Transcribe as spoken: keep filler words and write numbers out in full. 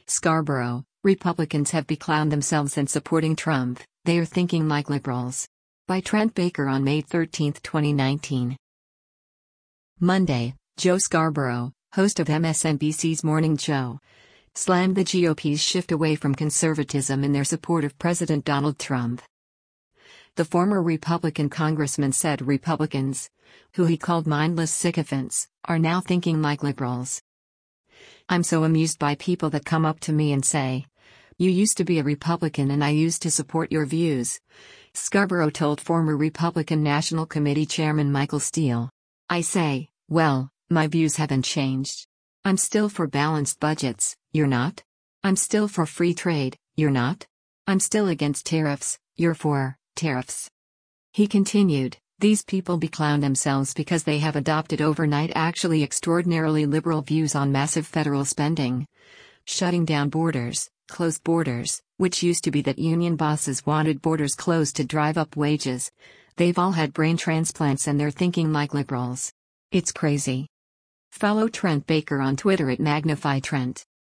Scarborough, Republicans have beclowned themselves in supporting Trump, they are thinking like liberals. By Trent Baker on May thirteenth, twenty nineteen. Monday, Joe Scarborough, host of M S N B C's Morning Joe, slammed the G O P's shift away from conservatism in their support of President Donald Trump. The former Republican congressman said Republicans, who he called mindless sycophants, are now thinking like liberals. I'm so amused by people that come up to me and say, "You used to be a Republican and I used to support your views," Scarborough told former Republican National Committee Chairman Michael Steele. "I say, well, my views haven't changed. I'm still for balanced budgets, you're not? I'm still for free trade, you're not? I'm still against tariffs, you're for tariffs." He continued, "These people beclown themselves because they have adopted overnight actually extraordinarily liberal views on massive federal spending. Shutting down borders, closed borders, which used to be that union bosses wanted borders closed to drive up wages. They've all had brain transplants and they're thinking like liberals. It's crazy." Follow Trent Baker on Twitter at Magnify Trent.